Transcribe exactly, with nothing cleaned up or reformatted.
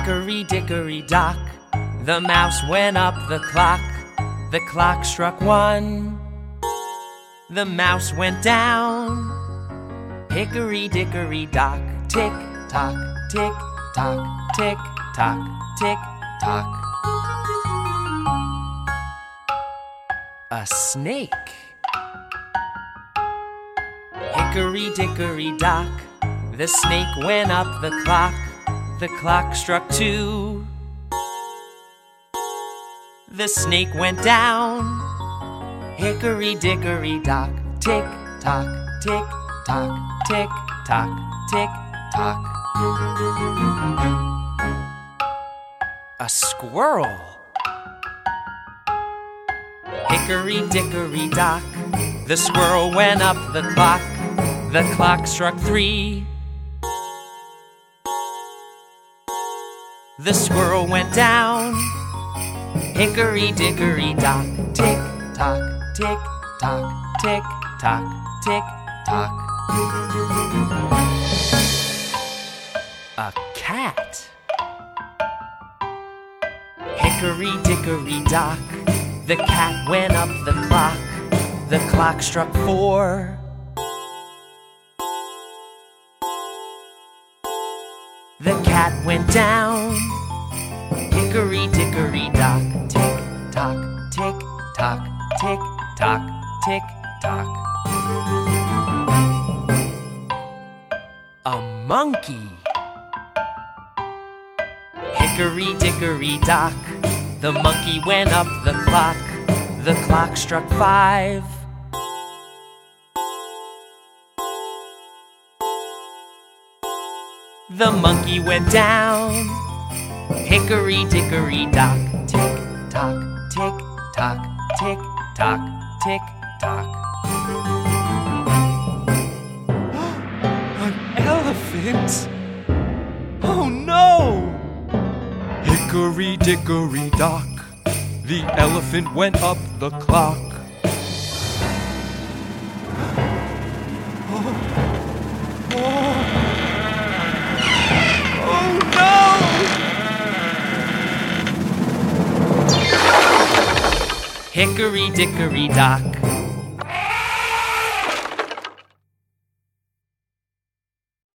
Hickory dickory dock, the mouse went up the clock. The clock struck one, the mouse went down. Hickory dickory dock, tick tock, tick tock, tick tock, tick tock. A snake. Hickory dickory dock, the snake went up the clock. The clock struck two, the snake went down. Hickory dickory dock, tick tock, tick tock, tick tock, tick tock. A squirrel. Hickory dickory dock, the squirrel went up the clock. The clock struck three, the squirrel went down. Hickory dickory dock, tick tock, tick tock, tick tock, tick tock. A cat. Hickory dickory dock, the cat went up the clock. The clock struck four, the cat went down. Hickory dickory dock, tick tock, tick tock, tick tock, tick tock. A monkey. Hickory dickory dock, the monkey went up the clock. The clock struck five, the monkey went down. Hickory dickory dock, tick tock, tick tock, tick tock, tick tock. An elephant? Oh no! Hickory dickory dock, the elephant went up the clock. Oh, oh. Hickory dickory dock,